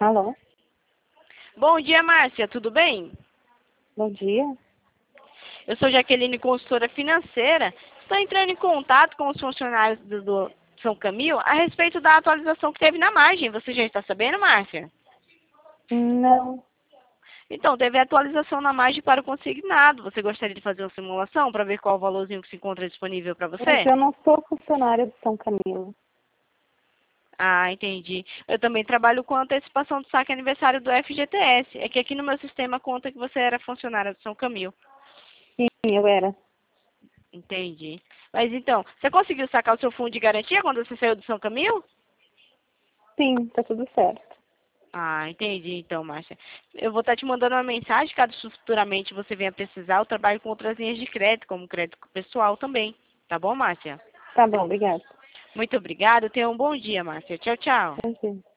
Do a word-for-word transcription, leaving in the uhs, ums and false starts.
Alô? Bom dia, Márcia, tudo bem? Bom dia. Eu sou Jaqueline, consultora financeira. Estou entrando em contato com os funcionários do, do São Camilo a respeito da atualização que teve na margem. Você já está sabendo, Márcia? Não, Então, teve atualização na margem para o consignado. Você gostaria de fazer uma simulação para ver qual o valorzinho que se encontra disponível para mas você? eu não sou funcionária do São Camilo. Ah, entendi. Eu também trabalho com antecipação do saque aniversário do F G T S. É que aqui no meu sistema conta que você era funcionária do São Camilo. Sim, eu era. Entendi. Mas então, você conseguiu sacar o seu fundo de garantia quando você saiu do São Camilo? Sim, tá tudo certo. Ah, entendi então, Márcia. Eu vou estar te mandando uma mensagem, caso futuramente você venha precisar. Eu trabalho com outras linhas de crédito, como crédito pessoal também. Tá bom, Márcia? Tá bom, obrigada. Muito obrigada. Tenha um bom dia, Márcia. Tchau, tchau. Bom dia.